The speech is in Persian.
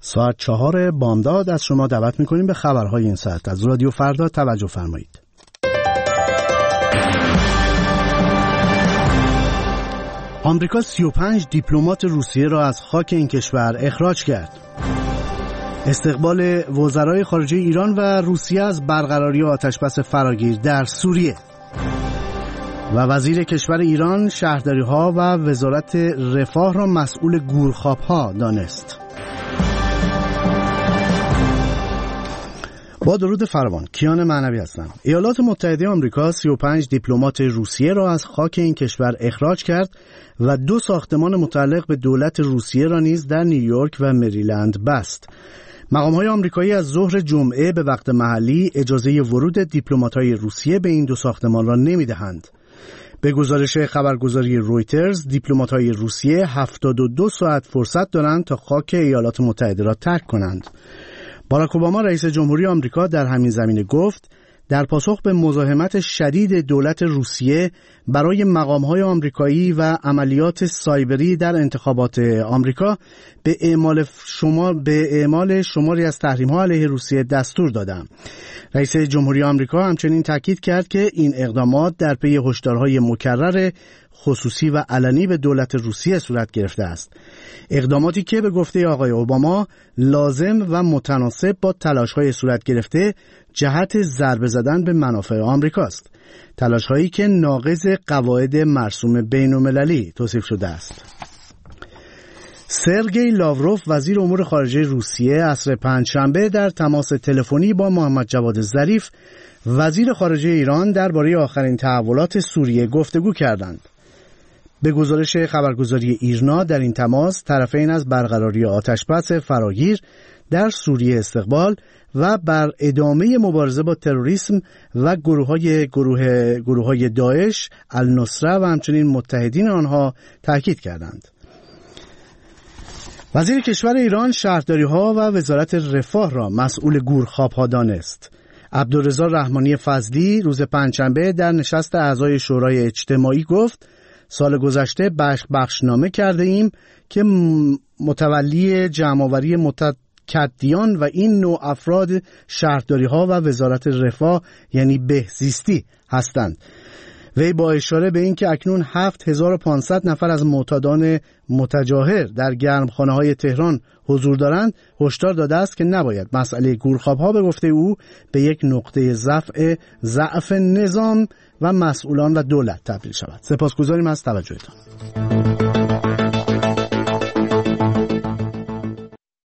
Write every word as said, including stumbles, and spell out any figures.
ساعت چهار بامداد از شما دعوت میکنیم به خبرهای این ساعت از رادیو فردا. توجه فرمایید. آمریکا سی و پنج دیپلمات روسیه را از خاک این کشور اخراج کرد. استقبال وزرای خارجه ایران و روسیه از برقراری آتشبس فراگیر در سوریه. و وزیر کشور ایران شهرداری‌ها و وزارت رفاه را مسئول گورخواب‌ها دانست. با درود فراوان، کیان معنوی هستم. ایالات متحده آمریکا سی و پنج دیپلمات روسیه را از خاک این کشور اخراج کرد و دو ساختمان متعلق به دولت روسیه را نیز در نیویورک و مریلند بست. مقام‌های آمریکایی از ظهر جمعه به وقت محلی اجازه ورود دیپلمات‌های روسیه به این دو ساختمان را نمی‌دهند. به گزارش خبرگزاری رویترز، دیپلمات‌های روسیه هفتاد و دو ساعت فرصت دارند تا خاک ایالات متحده را ترک کنند. باراک اوباما رئیس جمهوری آمریکا در همین زمینه گفت در پاسخ به مزاحمت شدید دولت روسیه برای مقام‌های آمریکایی و عملیات سایبری در انتخابات آمریکا به اعمال شما به اعمال شماری از تحریم‌ها علیه روسیه دستور دادم. رئیس جمهوری آمریکا همچنین تاکید کرد که این اقدامات در پی هشدارهای مکرر خصوصی و علنی به دولت روسیه صورت گرفته است. اقداماتی که به گفته آقای اوباما لازم و متناسب با تلاش‌های صورت گرفته جهت ضربه زدن به منافع آمریکاست. تلاش‌هایی که ناقض قواعد مرسوم بین‌المللی توصیف شده است. سرگئی لاوروف وزیر امور خارجه روسیه عصر پنجشنبه در تماس تلفنی با محمد جواد ظریف وزیر خارجه ایران درباره آخرین تحولات سوریه گفتگو کردند. به گزارش خبرگزاری ایرنا در این تماس طرفین از برقراری آتشبس فراگیر در سوریه استقبال و بر ادامه مبارزه با تروریسم و گروه‌های گروه گروه‌های داعش، النصره و همچنین متحدین آنها تاکید کردند. وزیر کشور ایران شهرداری‌ها و وزارت رفاه را مسئول گورخواب‌ها دانست. عبدالرضا رحمانی فضلی روز پنجشنبه در نشست اعضای شورای اجتماعی گفت سال گذشته بخش بخشنامه کرده ایم که متولی جمع‌آوری متکدیان و این نوع افراد شهرداری‌ها و وزارت رفاه یعنی بهزیستی هستند. وی با اشاره به این که اکنون هفت هزار و پانصد نفر از معتادان متجاهر در گرمخانه‌های تهران حضور دارند هشدار داده است که نباید مسئله گورخواب‌ها به گفته او به یک نقطه ضعف ضعف نظام و مسئولان و دولت تبدیل شود. سپاسگزاریم از توجهتان.